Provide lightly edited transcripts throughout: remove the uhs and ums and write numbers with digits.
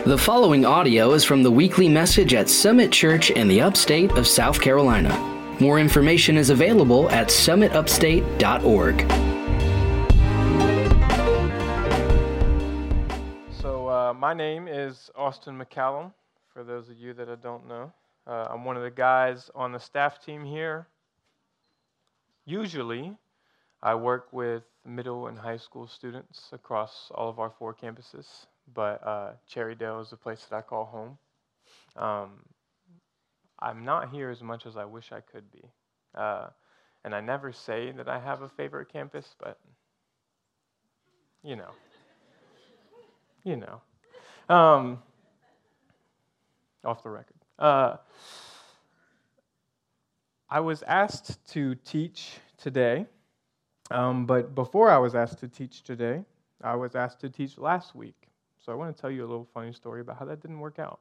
The following audio is from the weekly message at Summit Church in the upstate of South Carolina. More information is available at summitupstate.org. So my name is Austin McCallum, for those of you that I don't know. I'm one of the guys on the staff team here. Usually, I work with middle and high school students across all of our 4 campuses, but Cherrydale is the place that I call home. I'm not here as much as I wish I could be. And I never say that I have a favorite campus, but you know. Off the record. I was asked to teach today, but before I was asked to teach today, I was asked to teach last week. So I want to tell you a little funny story about how that didn't work out.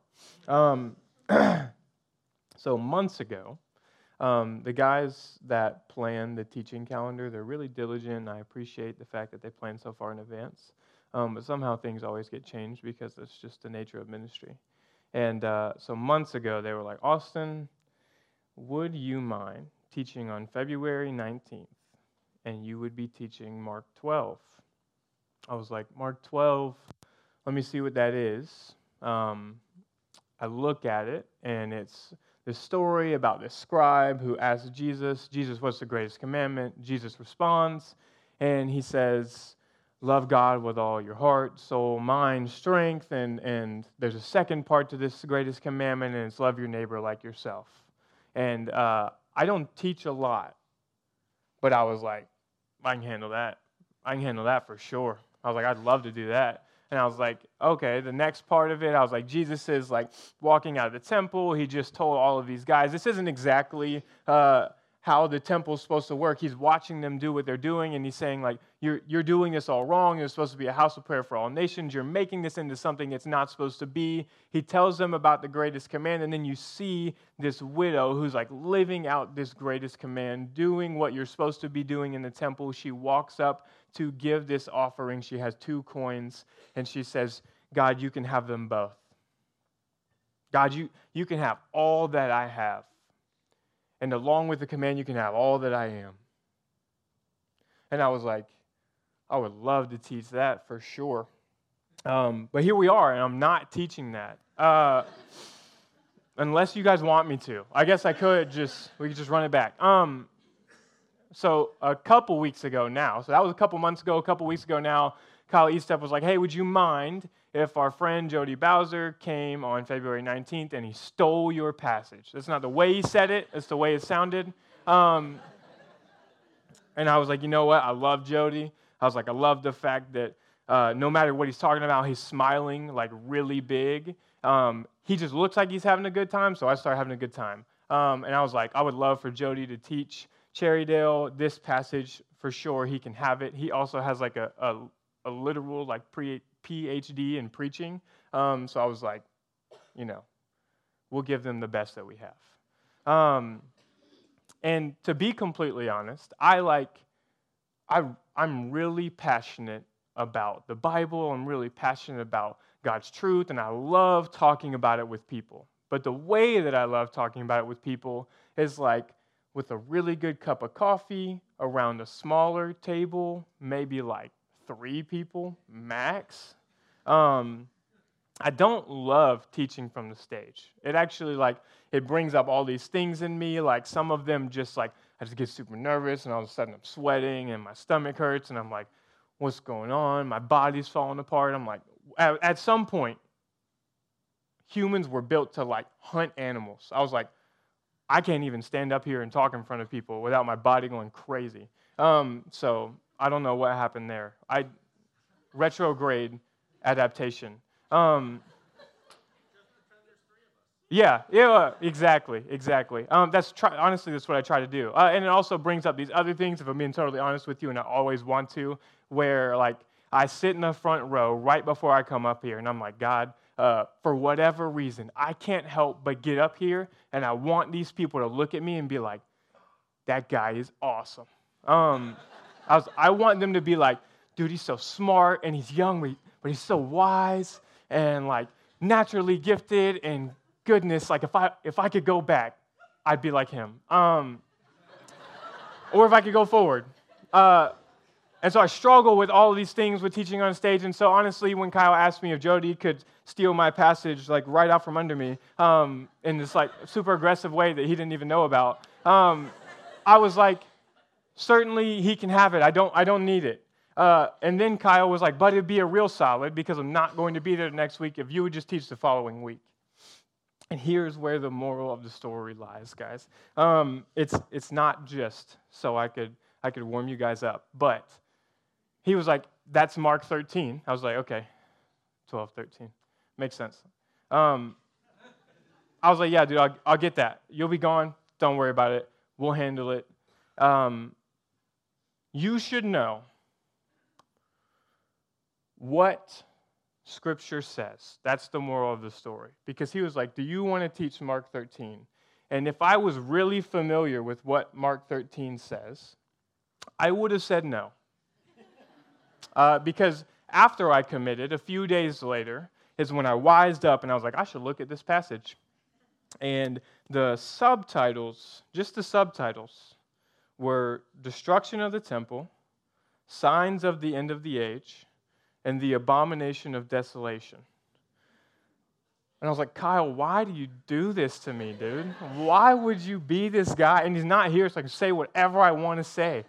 So months ago, the guys that plan the teaching calendar, they're really diligent, and I appreciate the fact that they plan so far in advance. But somehow things always get changed because that's just the nature of ministry. And so months ago, they were like, Austin, would you mind teaching on February 19th? And you would be teaching Mark 12. I was like, Mark 12, let me see what that is. I look at it, and it's this story about this scribe who asks Jesus, what's the greatest commandment? Jesus responds, and he says, love God with all your heart, soul, mind, strength, and there's a second part to this greatest commandment, and it's love your neighbor like yourself. And I don't teach a lot, but I was like, I can handle that. I can handle that for sure. I was like, I'd love to do that. And I was like, okay, the next part of it, I was like, Jesus is like walking out of the temple. He just told all of these guys, this isn't exactly how the temple's supposed to work. He's watching them do what they're doing, and he's saying, like, you're doing this all wrong. You're supposed to be a house of prayer for all nations. You're making this into something it's not supposed to be. He tells them about the greatest command, and then you see this widow who's like living out this greatest command, doing what you're supposed to be doing in the temple. She walks up to give this offering. She has 2 coins, and she says, God, you can have them both. God, you can have all that I have. And along with the command, you can have all that I am. And I was like, I would love to teach that for sure. But here we are, and I'm not teaching that. Unless you guys want me to. I guess we could just run it back. So a couple weeks ago now, so that was a couple months ago, a couple weeks ago now, Kyle Eastep was like, hey, would you mind if our friend Jody Bowser came on February 19th and he stole your passage? That's not the way he said it, it's the way it sounded. And I was like, you know what, I love Jody. I was like, I love the fact that no matter what he's talking about, he's smiling like really big. He just looks like he's having a good time, so I started having a good time. And I was like, I would love for Jody to teach Cherrydale this passage for sure. He can have it. He also has like a literal like PhD in preaching. So I was like, we'll give them the best that we have. And to be completely honest, I'm really passionate about the Bible. I'm really passionate about God's truth, and I love talking about it with people. But the way that I love talking about it with people is like with a really good cup of coffee around a smaller table, maybe like 3 people max. I don't love teaching from the stage. It actually it brings up all these things in me, like some of them just I just get super nervous, and all of a sudden I'm sweating and my stomach hurts, and I'm like, what's going on? My body's falling apart. I'm like, at some point, humans were built to hunt animals. I was like, I can't even stand up here and talk in front of people without my body going crazy. So I don't know what happened there. Retrograde adaptation. Yeah, exactly. Honestly, that's what I try to do. And it also brings up these other things, if I'm being totally honest with you, and I always want to, where I sit in the front row right before I come up here, and I'm like, God, for whatever reason, I can't help but get up here, and I want these people to look at me and be like, that guy is awesome. I want them to be like, dude, he's so smart, and he's young, but he's so wise, and naturally gifted and goodness, like if I could go back, I'd be like him. Or if I could go forward. And so I struggle with all of these things with teaching on stage. And so honestly, when Kyle asked me if Jody could steal my passage like right out from under me in this like super aggressive way that he didn't even know about, I was like, certainly he can have it. I don't need it. And then Kyle was like, but it'd be a real solid because I'm not going to be there next week if you would just teach the following week. And here's where the moral of the story lies, guys. It's not just so I could warm you guys up, but he was like, that's Mark 13. I was like, okay, 12, 13. Makes sense. I was like, yeah, dude, I'll get that. You'll be gone. Don't worry about it. We'll handle it. You should know what Scripture says. That's the moral of the story. Because he was like, do you want to teach Mark 13? And if I was really familiar with what Mark 13 says, I would have said no. Because after I committed, a few days later, is when I wised up and I was like, I should look at this passage. And the subtitles, just the subtitles, were destruction of the temple, signs of the end of the age, and the abomination of desolation. And I was like, Kyle, why do you do this to me, dude? Why would you be this guy? And he's not here so I can say whatever I want to say.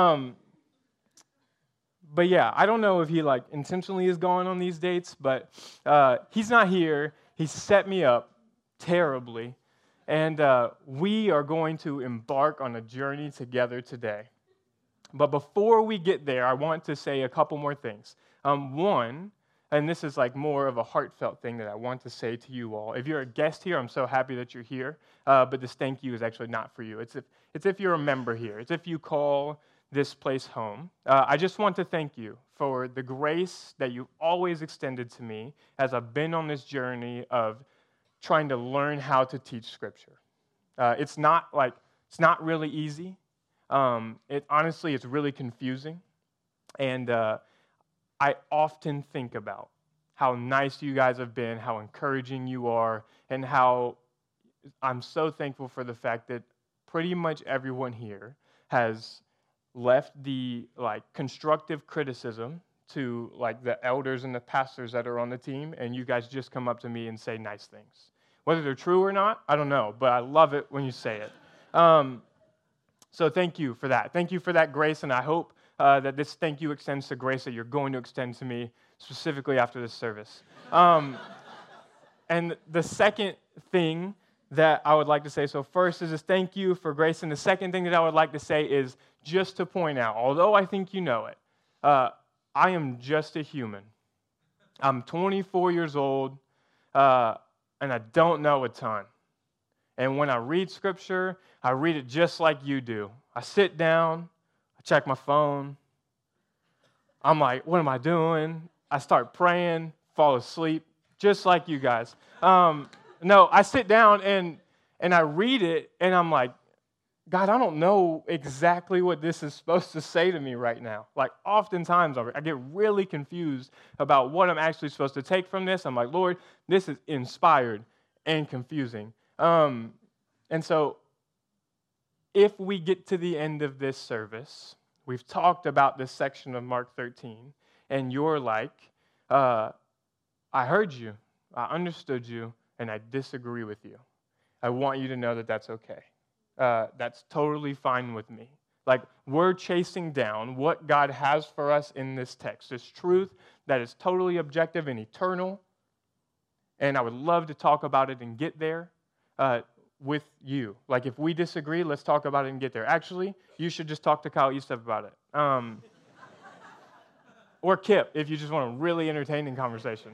But yeah, I don't know if he like intentionally is going on these dates, but he's not here. He set me up terribly. And we are going to embark on a journey together today. But before we get there, I want to say a couple more things. One, and this is like more of a heartfelt thing that I want to say to you all. If you're a guest here, I'm so happy that you're here. But this thank you is actually not for you. It's if you're a member here. It's if you call this place home. I just want to thank you for the grace that you've always extended to me as I've been on this journey of trying to learn how to teach Scripture. It's not really easy. Honestly, it's really confusing. And I often think about how nice you guys have been, how encouraging you are, and how I'm so thankful for the fact that pretty much everyone here has left the constructive criticism to the elders and the pastors that are on the team, and you guys just come up to me and say nice things. Whether they're true or not, I don't know, but I love it when you say it. So thank you for that. Thank you for that grace, and I hope that this thank you extends to grace that you're going to extend to me specifically after this service. And the second thing that I would like to say, so first is this thank you for grace, and the second thing that I would like to say is just to point out, although I think you know it, I am just a human. I'm 24 years old, and I don't know a ton. And when I read Scripture, I read it just like you do. I sit down, I check my phone. I'm like, what am I doing? I start praying, fall asleep, just like you guys. No, I sit down and I read it, and I'm like, God, I don't know exactly what this is supposed to say to me right now. Like, oftentimes I get really confused about what I'm actually supposed to take from this. I'm like, Lord, this is inspired and confusing. And so if we get to the end of this service, we've talked about this section of Mark 13, and you're like, I heard you, I understood you, and I disagree with you. I want you to know that that's okay. That's totally fine with me. Like, we're chasing down what God has for us in this text, this truth that is totally objective and eternal, and I would love to talk about it and get there with you. Like, if we disagree, let's talk about it and get there. Actually, you should just talk to Kyle Estep about it. Or Kip, if you just want a really entertaining conversation.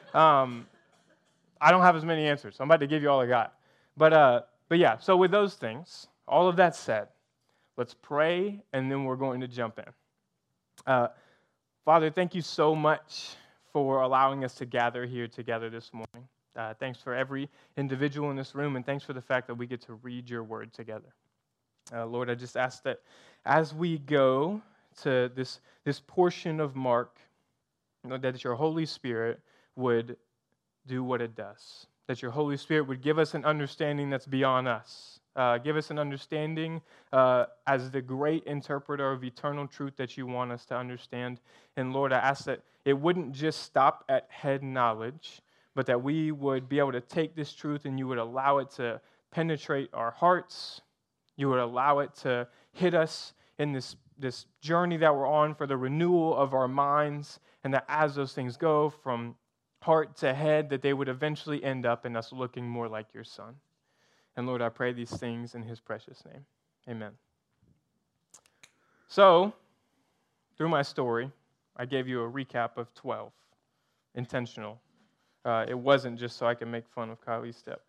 I don't have as many answers. I'm about to give you all I got. But yeah, so with those things, all of that said, let's pray, and then we're going to jump in. Father, thank you so much for allowing us to gather here together this morning. Thanks for every individual in this room, and thanks for the fact that we get to read your word together. Lord, I just ask that as we go to this portion of Mark, that your Holy Spirit would do what it does. That your Holy Spirit would give us an understanding that's beyond us. Give us an understanding as the great interpreter of eternal truth that you want us to understand. And Lord, I ask that it wouldn't just stop at head knowledge, but that we would be able to take this truth and you would allow it to penetrate our hearts. You would allow it to hit us in this journey that we're on for the renewal of our minds, and that as those things go from heart to head, that they would eventually end up in us looking more like your Son. And Lord, I pray these things in his precious name. Amen. So, through my story, I gave you a recap of 12. Intentional. It wasn't just so I could make fun of Kylie's step.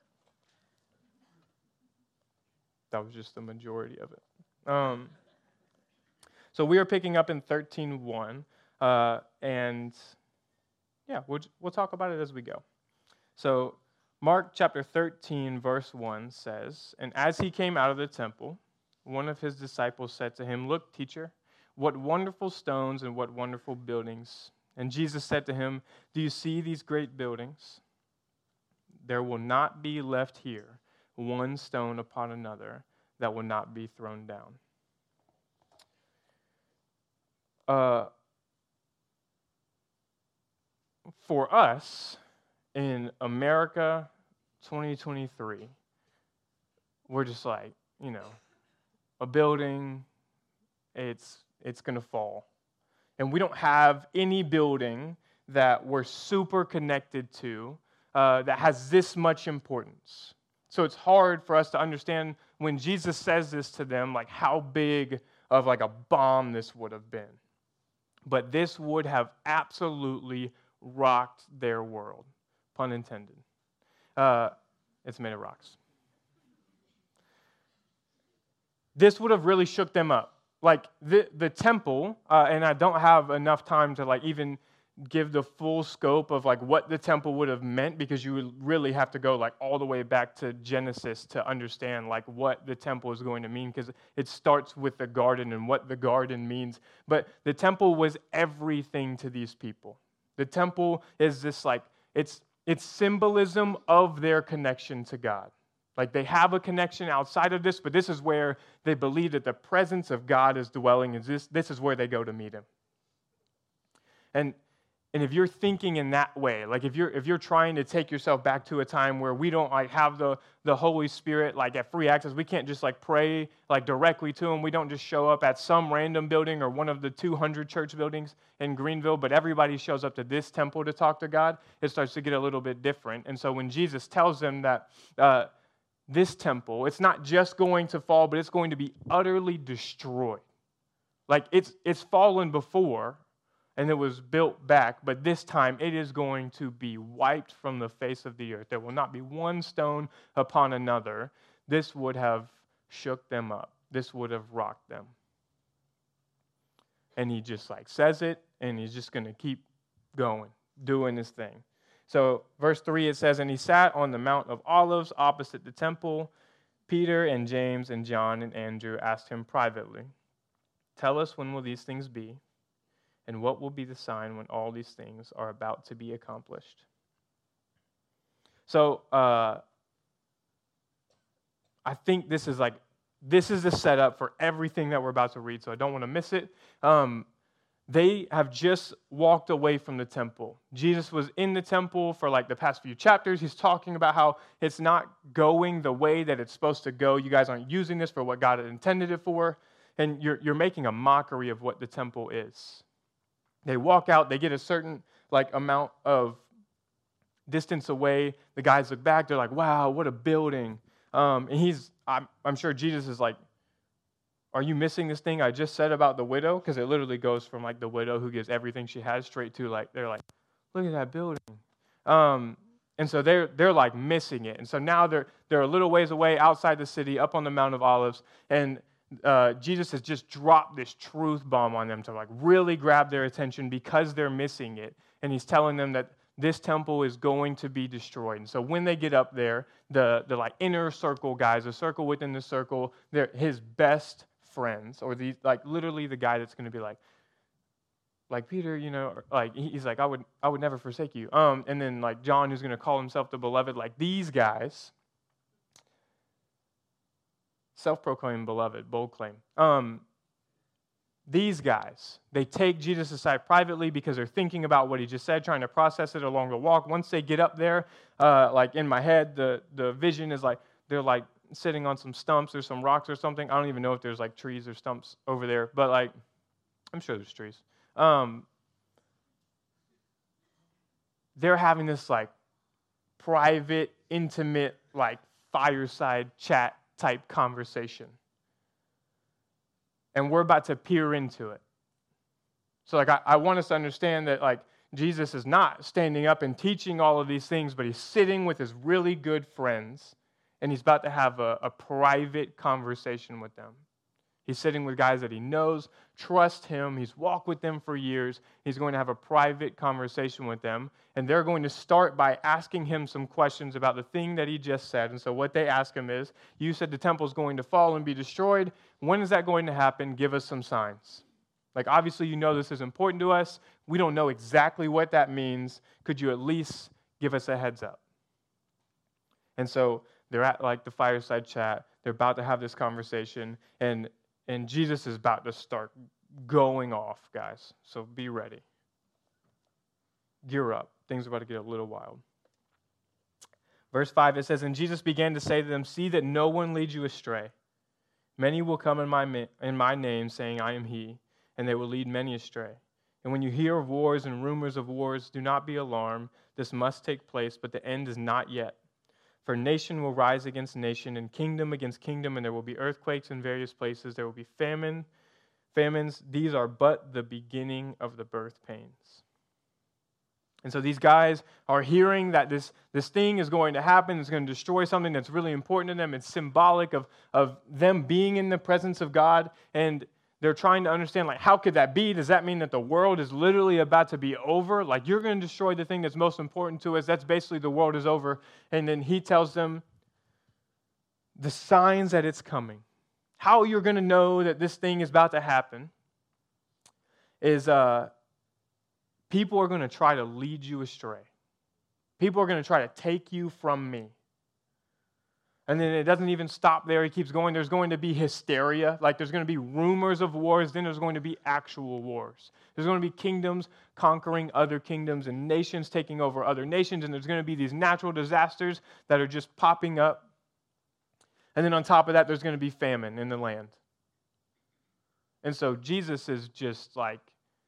That was just the majority of it. So we are picking up in 13:1, and yeah, we'll talk about it as we go. So Mark chapter 13, verse 1 says, "And as he came out of the temple, one of his disciples said to him, 'Look, teacher, what wonderful stones and what wonderful buildings.' And Jesus said to him, 'Do you see these great buildings? There will not be left here one stone upon another that will not be thrown down.'" For us, in America 2023, we're just like, a building, it's going to fall. And we don't have any building that we're super connected to that has this much importance. So it's hard for us to understand when Jesus says this to them, like how big of like a bomb this would have been. But this would have absolutely rocked their world, pun intended. It's made of rocks. This would have really shook them up. Like the temple, and I don't have enough time to like even give the full scope of like what the temple would have meant, because you would really have to go like all the way back to Genesis to understand like what the temple is going to mean, because it starts with the garden and what the garden means. But the temple was everything to these people. The temple is this like, it's symbolism of their connection to God. Like they have a connection outside of this, but this is where they believe that the presence of God is dwelling, and this is where they go to meet him. And if you're thinking in that way, like if you're trying to take yourself back to a time where we don't like have the Holy Spirit like at free access, we can't just like pray like directly to him. We don't just show up at some random building or one of the 200 church buildings in Greenville, but everybody shows up to this temple to talk to God. It starts to get a little bit different. And so when Jesus tells them that this temple, it's not just going to fall, but it's going to be utterly destroyed. Like it's fallen before, and it was built back, but this time it is going to be wiped from the face of the earth. There will not be one stone upon another. This would have shook them up. This would have rocked them. And he just like says it, and he's just going to keep going, doing his thing. So verse 3, it says, "And he sat on the Mount of Olives opposite the temple. Peter and James and John and Andrew asked him privately, 'Tell us, when will these things be? And what will be the sign when all these things are about to be accomplished?'" So I think this is the setup for everything that we're about to read, so I don't want to miss it. They have just walked away from the temple. Jesus was in the temple for like the past few chapters. He's talking about how it's not going the way that it's supposed to go. You guys aren't using this for what God had intended it for. And you're making a mockery of what the temple is. They walk out, they get a certain like amount of distance away. The guys look back, they're like, "Wow, what a building." And I'm sure Jesus is like, "Are you missing this thing I just said about the widow?" Because it literally goes from like the widow who gives everything she has straight to like, they're like, "Look at that building." And so they're like missing it. And so now they're a little ways away outside the city, up on the Mount of Olives, and Jesus has just dropped this truth bomb on them to like really grab their attention because they're missing it. And he's telling them that this temple is going to be destroyed. And so when they get up there, the like inner circle guys, a circle within the circle, they're his best friends, or literally the guy that's going to be like, like, Peter, like, he's like, I would never forsake you. And then, like, John, who's going to call himself the beloved, like, these guys, self-proclaimed beloved, bold claim. These guys, they take Jesus aside privately because they're thinking about what he just said, trying to process it along the walk. Once they get up there, like in my head, the vision is like they're like sitting on some stumps or some rocks or something. I don't even know if there's like trees or stumps over there, but like I'm sure there's trees. They're having this like private, intimate, like fireside chat type conversation. And we're about to peer into it. So like I want us to understand that like Jesus is not standing up and teaching all of these things, but he's sitting with his really good friends, and he's about to have a private conversation with them. He's sitting with guys that he knows, trust him. He's walked with them for years. He's going to have a private conversation with them, and they're going to start by asking him some questions about the thing that he just said. And so what they ask him is, you said the temple's going to fall and be destroyed. When is that going to happen? Give us some signs. Like, obviously, you know this is important to us. We don't know exactly what that means. Could you at least give us a heads up? And so they're at like the fireside chat. They're about to have this conversation, and Jesus is about to start going off, guys. So be ready. Gear up. Things are about to get a little wild. Verse 5, it says, and Jesus began to say to them, see that no one leads you astray. Many will come in my name, saying, I am he, and they will lead many astray. And when you hear of wars and rumors of wars, do not be alarmed. This must take place, but the end is not yet. For nation will rise against nation, and kingdom against kingdom, and there will be earthquakes in various places. There will be famines. These are but the beginning of the birth pains. And so these guys are hearing that this thing is going to happen. It's going to destroy something that's really important to them. It's symbolic of them being in the presence of God, and they're trying to understand, like, how could that be? Does that mean that the world is literally about to be over? Like, you're going to destroy the thing that's most important to us. That's basically the world is over. And then he tells them the signs that it's coming. How you're going to know that this thing is about to happen is people are going to try to lead you astray. People are going to try to take you from me. And then it doesn't even stop there. He keeps going. There's going to be hysteria. Like, there's going to be rumors of wars. Then there's going to be actual wars. There's going to be kingdoms conquering other kingdoms and nations taking over other nations. And there's going to be these natural disasters that are just popping up. And then on top of that, there's going to be famine in the land. And so Jesus is just like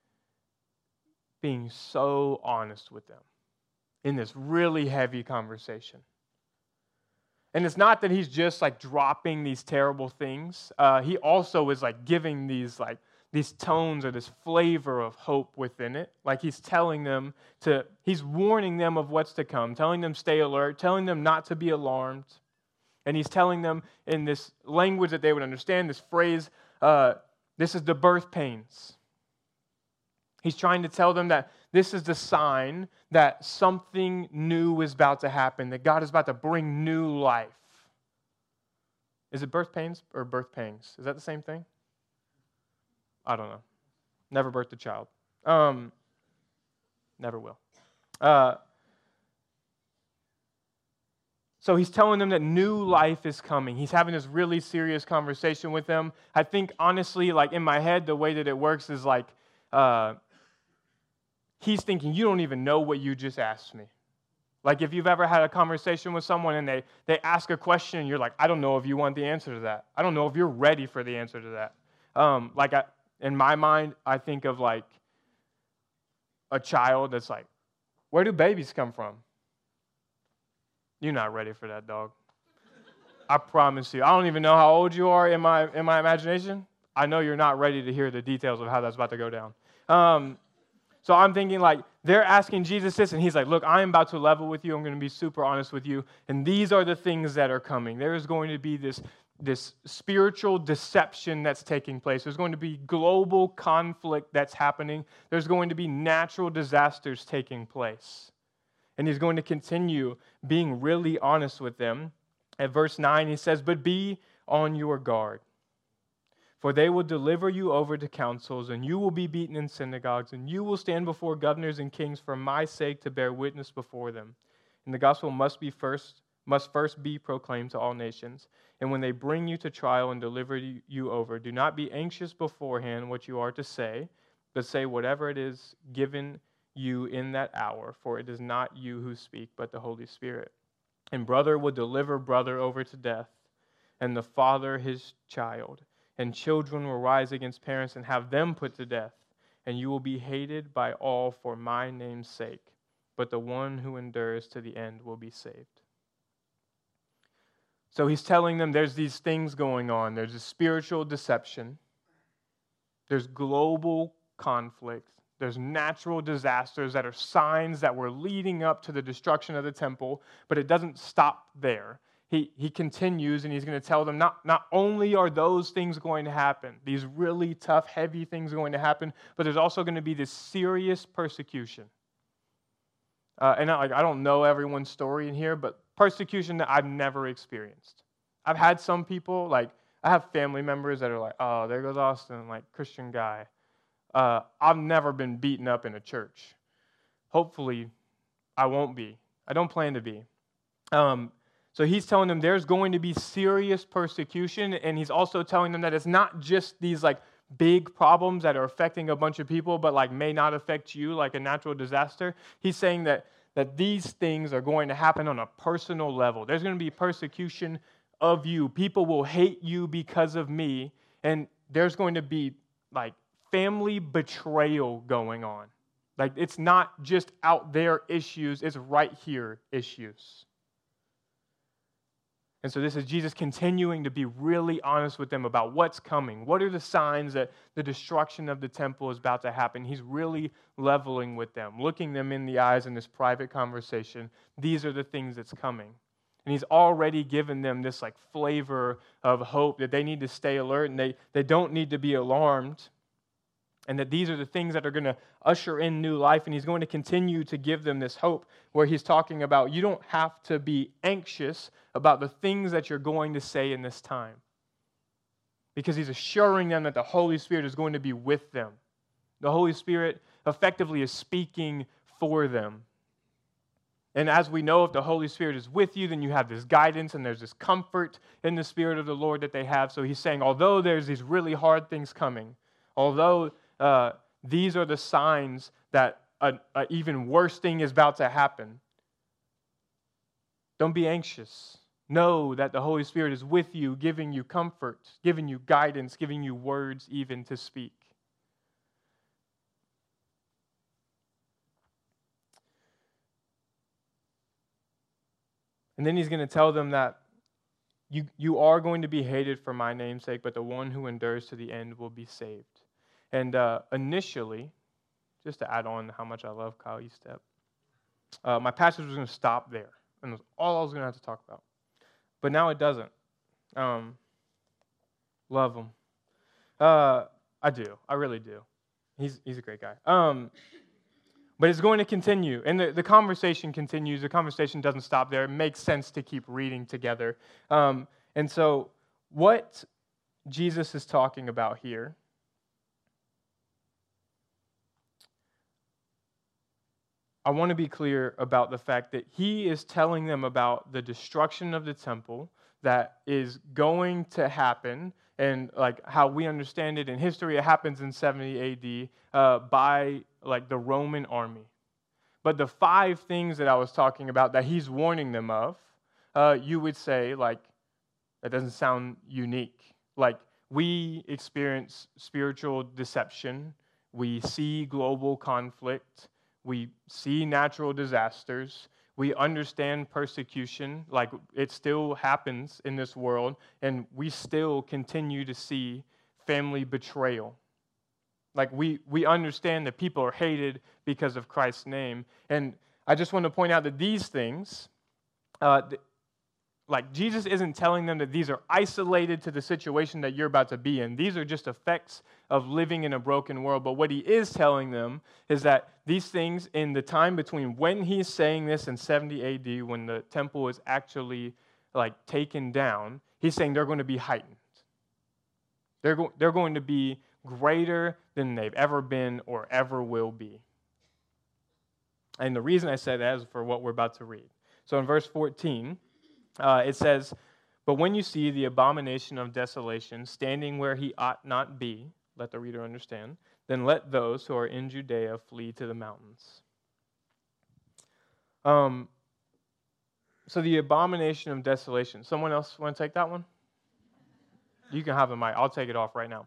being so honest with them in this really heavy conversation. And it's not that he's just like dropping these terrible things. He also is like giving these tones or this flavor of hope within it. Like he's telling them he's warning them of what's to come, telling them stay alert, telling them not to be alarmed. And he's telling them in this language that they would understand, this phrase, this is the birth pains. He's trying to tell them that this is the sign that something new is about to happen, that God is about to bring new life. Is it birth pains or birth pangs? Is that the same thing? I don't know. Never birthed a child. Never will. So he's telling them that new life is coming. He's having this really serious conversation with them. I think, honestly, like in my head, the way that it works is like, he's thinking, you don't even know what you just asked me. Like if you've ever had a conversation with someone and they ask a question and you're like, I don't know if you want the answer to that. I don't know if you're ready for the answer to that. In my mind, I think of like a child that's like, where do babies come from? You're not ready for that, dog. I promise you. I don't even know how old you are in my imagination. I know you're not ready to hear the details of how that's about to go down. So I'm thinking like, they're asking Jesus this, and he's like, look, I am about to level with you. I'm going to be super honest with you. And these are the things that are coming. There is going to be this spiritual deception that's taking place. There's going to be global conflict that's happening. There's going to be natural disasters taking place. And he's going to continue being really honest with them. At verse 9, he says, but be on your guard. For they will deliver you over to councils, and you will be beaten in synagogues, and you will stand before governors and kings for my sake to bear witness before them. And the gospel must first be proclaimed to all nations. And when they bring you to trial and deliver you over, do not be anxious beforehand what you are to say, but say whatever it is given you in that hour, for it is not you who speak, but the Holy Spirit. And brother will deliver brother over to death, and the father his child. And children will rise against parents and have them put to death. And you will be hated by all for my name's sake, but the one who endures to the end will be saved. So he's telling them there's these things going on. There's a spiritual deception. There's global conflict. There's natural disasters that are signs that were leading up to the destruction of the temple, but it doesn't stop there. He continues, and he's going to tell them not only are those things going to happen, these really tough, heavy things going to happen, but there's also going to be this serious persecution. And I don't know everyone's story in here, but persecution that I've never experienced. I've had some people, I have family members that are like, oh, there goes Austin, Christian guy. I've never been beaten up in a church. Hopefully, I won't be. I don't plan to be. So he's telling them there's going to be serious persecution, and he's also telling them that it's not just these big problems that are affecting a bunch of people, but may not affect you, like a natural disaster. He's saying that these things are going to happen on a personal level. There's going to be persecution of you. People will hate you because of me, and there's going to be family betrayal going on. It's not just out there issues, it's right here issues. And so this is Jesus continuing to be really honest with them about what's coming. What are the signs that the destruction of the temple is about to happen? He's really leveling with them, looking them in the eyes in this private conversation. These are the things that's coming. And he's already given them this flavor of hope that they need to stay alert and they don't need to be alarmed. And that these are the things that are going to usher in new life. And he's going to continue to give them this hope where he's talking about you don't have to be anxious about the things that you're going to say in this time. Because he's assuring them that the Holy Spirit is going to be with them. The Holy Spirit effectively is speaking for them. And as we know, if the Holy Spirit is with you, then you have this guidance and there's this comfort in the Spirit of the Lord that they have. So he's saying, although there's these really hard things coming, although these are the signs that an even worse thing is about to happen, don't be anxious. Know that the Holy Spirit is with you, giving you comfort, giving you guidance, giving you words even to speak. And then he's going to tell them that you are going to be hated for my name's sake, but the one who endures to the end will be saved. And initially, just to add on how much I love Kyle Estep, my passage was going to stop there. And that's all I was going to have to talk about. But now it doesn't. Love him. I do. I really do. He's a great guy. But it's going to continue. And the conversation continues. The conversation doesn't stop there. It makes sense to keep reading together. And so what Jesus is talking about here I want to be clear about the fact that he is telling them about the destruction of the temple that is going to happen, and how we understand it in history, it happens in 70 AD by the Roman army. But the 5 things that I was talking about that he's warning them of, you would say that doesn't sound unique. We experience spiritual deception, we see global conflict. We see natural disasters. We understand persecution, it still happens in this world, and we still continue to see family betrayal. We understand that people are hated because of Christ's name. And I just want to point out that these things, Jesus isn't telling them that these are isolated to the situation that you're about to be in. These are just effects of living in a broken world. But what he is telling them is that these things in the time between when he's saying this in 70 AD, when the temple is actually taken down, he's saying they're going to be heightened. They're going to be greater than they've ever been or ever will be. And the reason I say that is for what we're about to read. So in verse 14, it says, "But when you see the abomination of desolation standing where he ought not be," let the reader understand, "then let those who are in Judea flee to the mountains." So the abomination of desolation. Someone else want to take that one? You can have the mic. I'll take it off right now.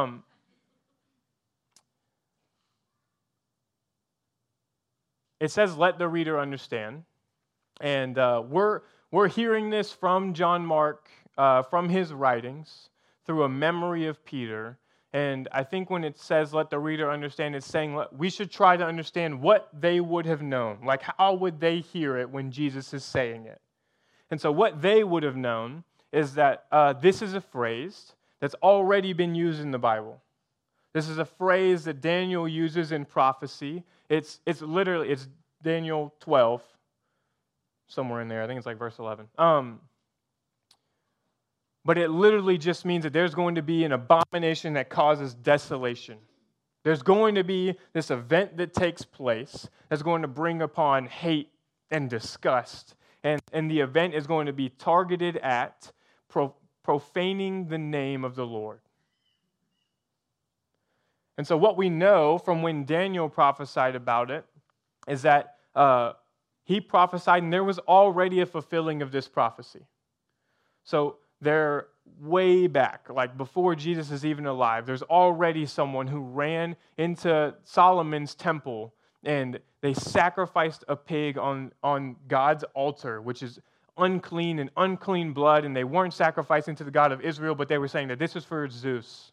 It says, "Let the reader understand," and we're hearing this from John Mark, from his writings, through a memory of Peter. And I think when it says, "Let the reader understand," it's saying we should try to understand what they would have known. Like, how would they hear it when Jesus is saying it? And so what they would have known is that this is a phrase that's already been used in the Bible. This is a phrase that Daniel uses in prophecy. It's Daniel 12, somewhere in there. I think it's like verse 11. But it literally just means that there's going to be an abomination that causes desolation. There's going to be this event that takes place that's going to bring upon hate and disgust. And the event is going to be targeted at profaning the name of the Lord. And so what we know from when Daniel prophesied about it is that he prophesied, and there was already a fulfilling of this prophecy. So they're way back, like before Jesus is even alive, there's already someone who ran into Solomon's temple, and they sacrificed a pig on God's altar, which is unclean and unclean blood, and they weren't sacrificing to the God of Israel, but they were saying that this is for Zeus.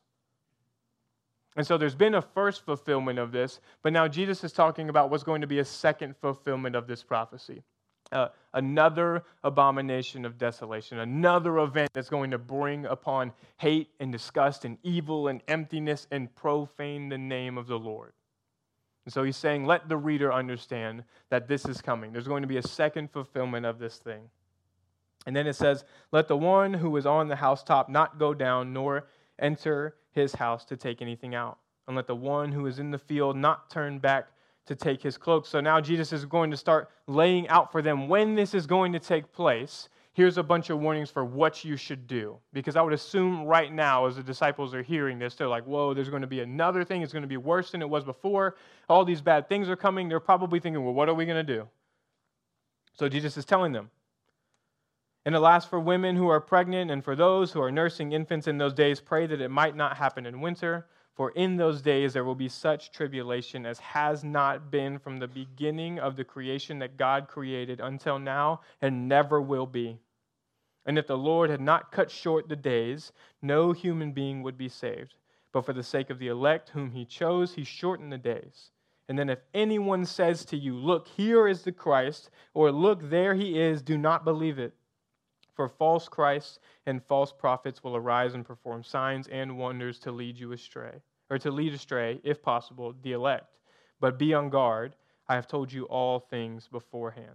And so there's been a first fulfillment of this, but now Jesus is talking about what's going to be a second fulfillment of this prophecy. Another abomination of desolation, another event that's going to bring upon hate and disgust and evil and emptiness and profane the name of the Lord. And so he's saying, let the reader understand that this is coming. There's going to be a second fulfillment of this thing. And then it says, let the one who is on the housetop not go down nor enter his house to take anything out. And let the one who is in the field not turn back to take his cloak. So now Jesus is going to start laying out for them when this is going to take place. Here's a bunch of warnings for what you should do. Because I would assume right now, as the disciples are hearing this, they're like, whoa, there's going to be another thing. It's going to be worse than it was before. All these bad things are coming. They're probably thinking, well, what are we going to do? So Jesus is telling them. And alas, for women who are pregnant and for those who are nursing infants in those days, pray that it might not happen in winter. For in those days there will be such tribulation as has not been from the beginning of the creation that God created until now, and never will be. And if the Lord had not cut short the days, no human being would be saved. But for the sake of the elect whom he chose, he shortened the days. And then if anyone says to you, look, here is the Christ, or look, there he is, do not believe it. For false Christs and false prophets will arise and perform signs and wonders to lead you astray, or to lead astray, if possible, the elect. But be on guard. I have told you all things beforehand.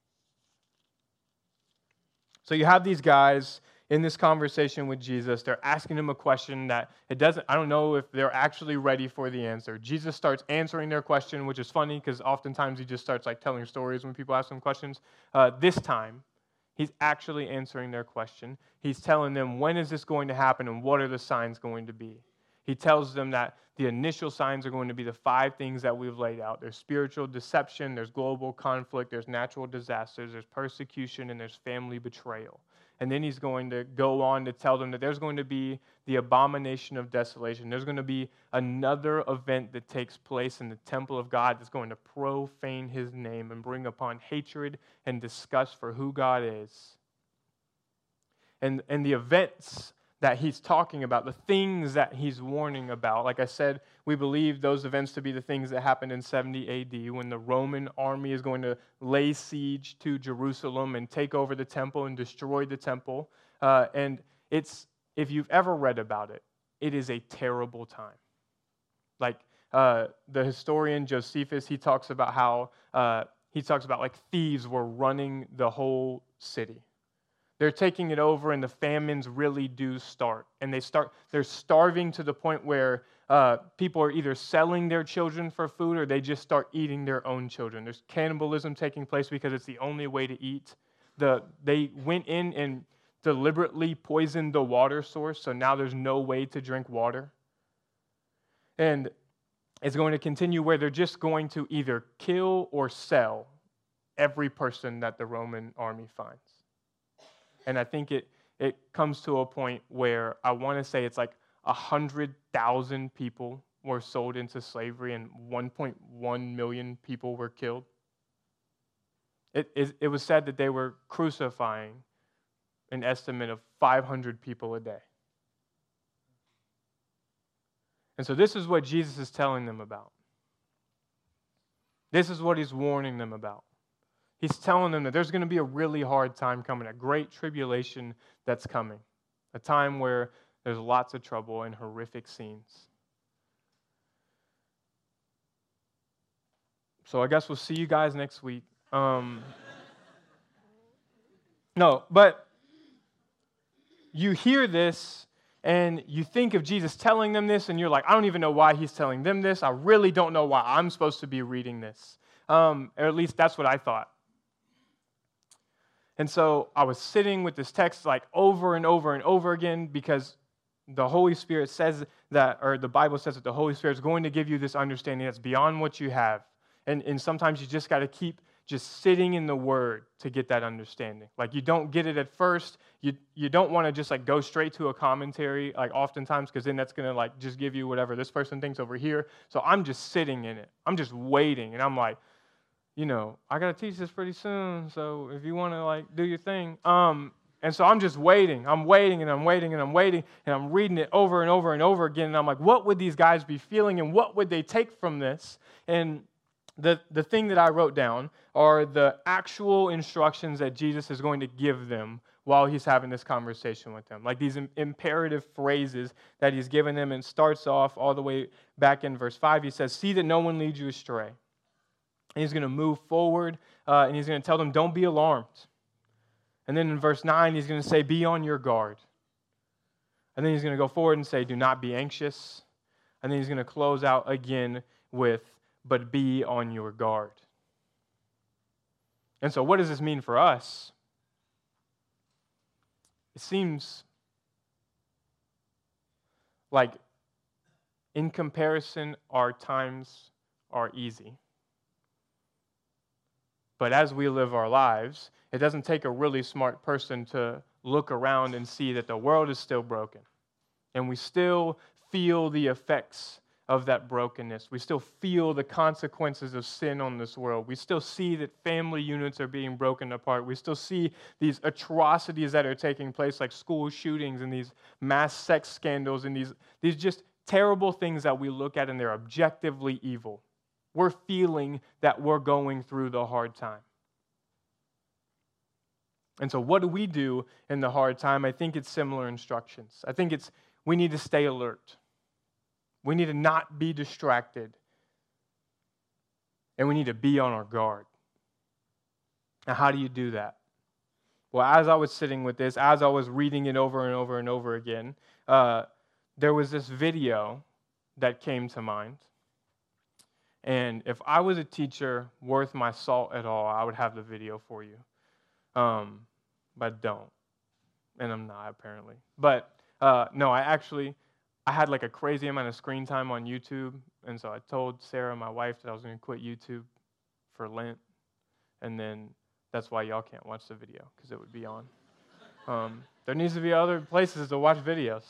So you have these guys in this conversation with Jesus. They're asking him a question that I don't know if they're actually ready for the answer. Jesus starts answering their question, which is funny because oftentimes he just starts like telling stories when people ask him questions. This time, he's actually answering their question. He's telling them, when is this going to happen and what are the signs going to be? He tells them that the initial signs are going to be the 5 things that we've laid out. There's spiritual deception, there's global conflict, there's natural disasters, there's persecution, and there's family betrayal. And then he's going to go on to tell them that there's going to be the abomination of desolation. There's going to be another event that takes place in the temple of God that's going to profane his name and bring upon hatred and disgust for who God is. And the events that he's talking about, the things that he's warning about, like I said, we believe those events to be the things that happened in 70 AD when the Roman army is going to lay siege to Jerusalem and take over the temple and destroy the temple. And if you've ever read about it, it is a terrible time. Like the historian Josephus, he talks about how like thieves were running the whole city. they're taking it over, and the famines really do start. And they're starving to the point where people are either selling their children for food or they just start eating their own children. There's cannibalism taking place because it's the only way to eat. They went in and deliberately poisoned the water source, so now there's no way to drink water. And it's going to continue where they're just going to either kill or sell every person that the Roman army finds. And I think it comes to a point where I want to say it's like 100,000 people were sold into slavery and 1.1 million people were killed. It was said that they were crucifying an estimate of 500 people a day. And so this is what Jesus is telling them about. This is what he's warning them about. He's telling them that there's going to be a really hard time coming, a great tribulation that's coming, a time where there's lots of trouble and horrific scenes. So I guess we'll see you guys next week. No, but you hear this and you think of Jesus telling them this and you're like, I don't even know why he's telling them this. I really don't know why I'm supposed to be reading this. Or at least that's what I thought. And so I was sitting with this text like over and over and over again because the Holy Spirit says that, or the Bible says that the Holy Spirit is going to give you this understanding that's beyond what you have. And sometimes you just got to keep just sitting in the Word to get that understanding. Like you don't get it at first. You don't want to just like go straight to a commentary like oftentimes because then that's going to like just give you whatever this person thinks over here. So I'm just sitting in it. I'm just waiting. And I'm like, I got to teach this pretty soon. So if you want to like do your thing. And so I'm just waiting. I'm waiting and I'm waiting and I'm waiting. And I'm reading it over and over and over again. And I'm like, what would these guys be feeling and what would they take from this? And the thing that I wrote down are the actual instructions that Jesus is going to give them while he's having this conversation with them. Like these imperative phrases that he's given them, and starts off all the way back in verse 5. He says, see that no one leads you astray. And he's going to move forward, and he's going to tell them, don't be alarmed. And then in verse 9, he's going to say, be on your guard. And then he's going to go forward and say, do not be anxious. And then he's going to close out again with, but be on your guard. And so what does this mean for us? It seems like in comparison, our times are easy. But as we live our lives, it doesn't take a really smart person to look around and see that the world is still broken. And we still feel the effects of that brokenness. We still feel the consequences of sin on this world. We still see that family units are being broken apart. We still see these atrocities that are taking place, like school shootings and these mass sex scandals and these just terrible things that we look at and they're objectively evil. We're feeling that we're going through the hard time. And so what do we do in the hard time? I think it's similar instructions. I think we need to stay alert. We need to not be distracted. And we need to be on our guard. Now, how do you do that? Well, as I was sitting with this, as I was reading it over and over and over again, there was this video that came to mind. And if I was a teacher worth my salt at all, I would have the video for you. But I don't. And I'm not, apparently. But no, I had like a crazy amount of screen time on YouTube. And so I told Sarah, my wife, that I was going to quit YouTube for Lent. And then that's why y'all can't watch the video, because it would be on. There needs to be other places to watch videos.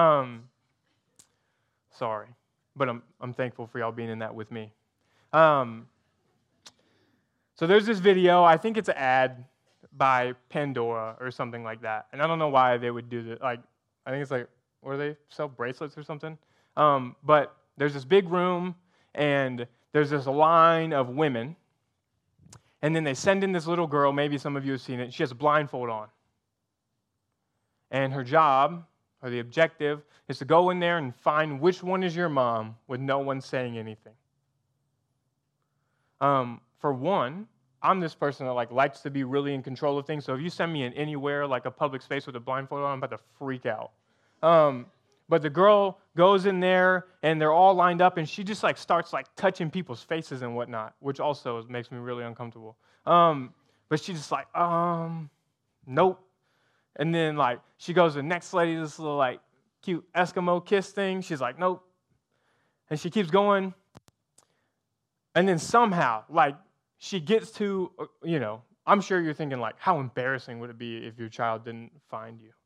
Sorry. But I'm thankful for y'all being in that with me. So there's this video. I think it's an ad by Pandora or something like that. And I don't know why they would do that. Like, I think it's like, or they sell bracelets or something. But there's this big room, and there's this line of women. And then they send in this little girl. Maybe some of you have seen it. She has a blindfold on. And her job, or the objective, is to go in there and find which one is your mom with no one saying anything. For one, I'm this person that likes to be really in control of things. So if you send me in anywhere, like a public space with a blindfold on, I'm about to freak out. But the girl goes in there, and they're all lined up, and she just starts touching people's faces and whatnot, which also makes me really uncomfortable. But she's just nope. And then she goes to the next lady, this little cute Eskimo kiss thing. She's like, nope. And she keeps going. And then somehow, she gets to, I'm sure you're thinking how embarrassing would it be if your child didn't find you?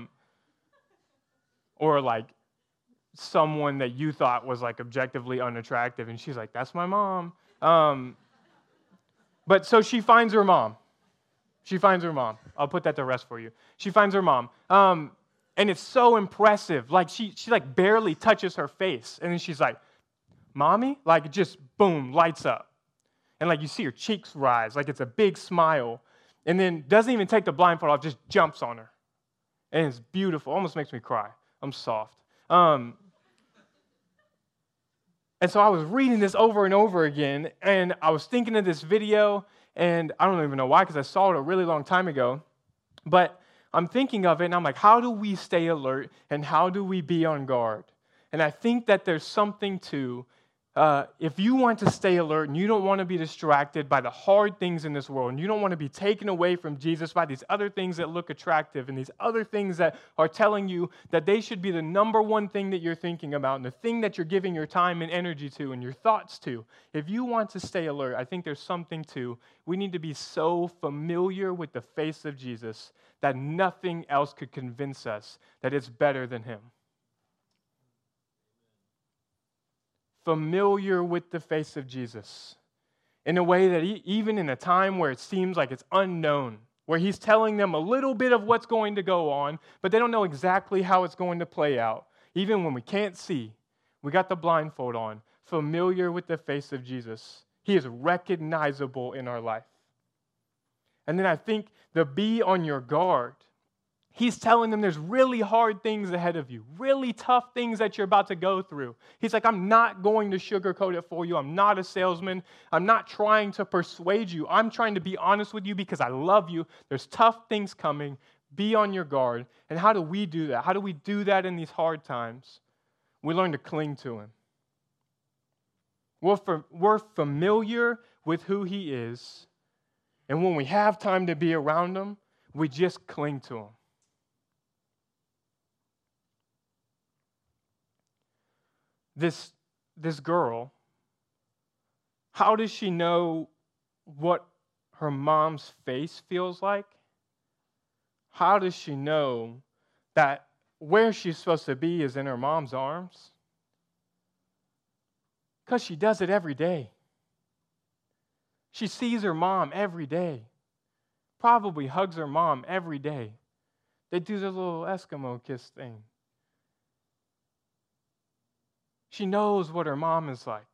Or someone that you thought was objectively unattractive, and she's like, that's my mom. But so she finds her mom. I'll put that to rest for you. She finds her mom. And it's so impressive. She barely touches her face. And then she's like, Mommy? Just boom, lights up. And you see her cheeks rise, it's a big smile. And then doesn't even take the blindfold off, just jumps on her. And it's beautiful. Almost makes me cry. I'm soft. And so I was reading this over and over again, and I was thinking of this video, and I don't even know why, because I saw it a really long time ago. But I'm thinking of it, and I'm like, how do we stay alert, and how do we be on guard? And I think that there's something to, if you want to stay alert and you don't want to be distracted by the hard things in this world, and you don't want to be taken away from Jesus by these other things that look attractive and these other things that are telling you that they should be the number one thing that you're thinking about and the thing that you're giving your time and energy to and your thoughts to, if you want to stay alert, I think there's something to, we need to be so familiar with the face of Jesus that nothing else could convince us that it's better than him. Familiar with the face of Jesus in a way that even in a time where it seems like it's unknown, where he's telling them a little bit of what's going to go on, but they don't know exactly how it's going to play out. Even when we can't see, we got the blindfold on, familiar with the face of Jesus. He is recognizable in our life. And then I think the be on your guard. He's telling them there's really hard things ahead of you, really tough things that you're about to go through. He's like, I'm not going to sugarcoat it for you. I'm not a salesman. I'm not trying to persuade you. I'm trying to be honest with you because I love you. There's tough things coming. Be on your guard. And how do we do that? How do we do that in these hard times? We learn to cling to him. We're familiar with who he is. And when we have time to be around him, we just cling to him. This girl, how does she know what her mom's face feels like? How does she know that where she's supposed to be is in her mom's arms? Because she does it every day. She sees her mom every day. Probably hugs her mom every day. They do the little Eskimo kiss thing. She knows what her mom is like.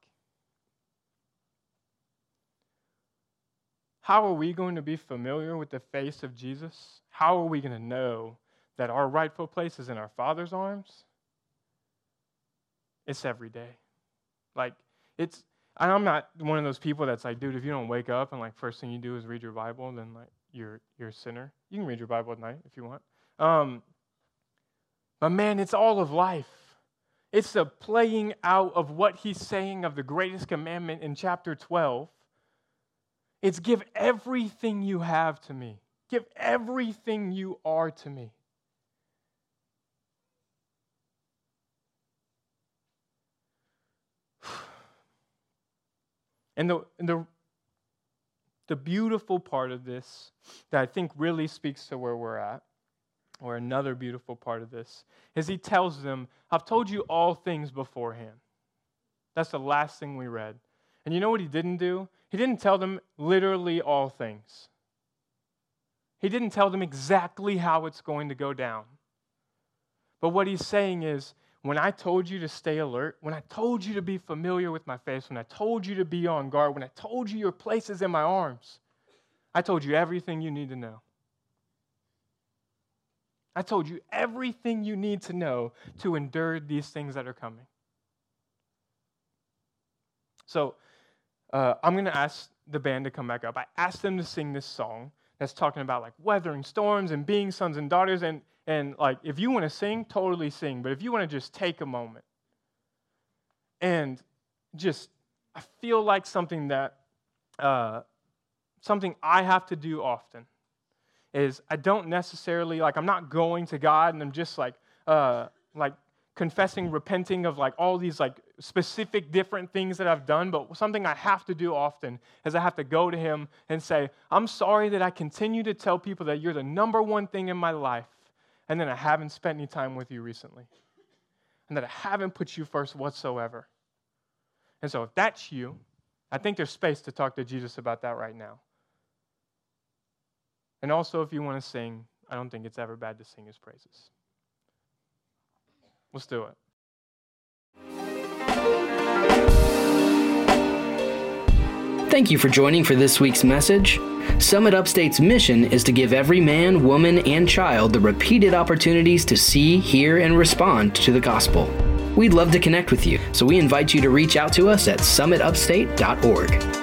How are we going to be familiar with the face of Jesus? How are we going to know that our rightful place is in our Father's arms? It's every day. I'm not one of those people that's like, dude, if you don't wake up and first thing you do is read your Bible, then you're a sinner. You can read your Bible at night if you want. But man, it's all of life. It's the playing out of what he's saying of the greatest commandment in chapter 12. It's give everything you have to me. Give everything you are to me. And the beautiful part of this that I think really speaks to where we're at, or another beautiful part of this, is he tells them, I've told you all things beforehand. That's the last thing we read. And you know what he didn't do? He didn't tell them literally all things. He didn't tell them exactly how it's going to go down. But what he's saying is, when I told you to stay alert, when I told you to be familiar with my face, when I told you to be on guard, when I told you your place is in my arms, I told you everything you need to know. I told you everything you need to know to endure these things that are coming. So I'm going to ask the band to come back up. I asked them to sing this song that's talking about like weathering storms and being sons and daughters. And like, if you want to sing, totally sing. But if you want to just take a moment and just, I feel like something that, something I have to do often is I don't necessarily, like, I'm not going to God and I'm just like confessing, repenting of like all these like specific different things that I've done, but something I have to do often is I have to go to him and say, I'm sorry that I continue to tell people that you're the number one thing in my life, and then I haven't spent any time with you recently, and that I haven't put you first whatsoever. And so if that's you, I think there's space to talk to Jesus about that right now. And also, if you want to sing, I don't think it's ever bad to sing his praises. Let's do it. Thank you for joining for this week's message. Summit Upstate's mission is to give every man, woman, and child the repeated opportunities to see, hear, and respond to the gospel. We'd love to connect with you, so we invite you to reach out to us at summitupstate.org.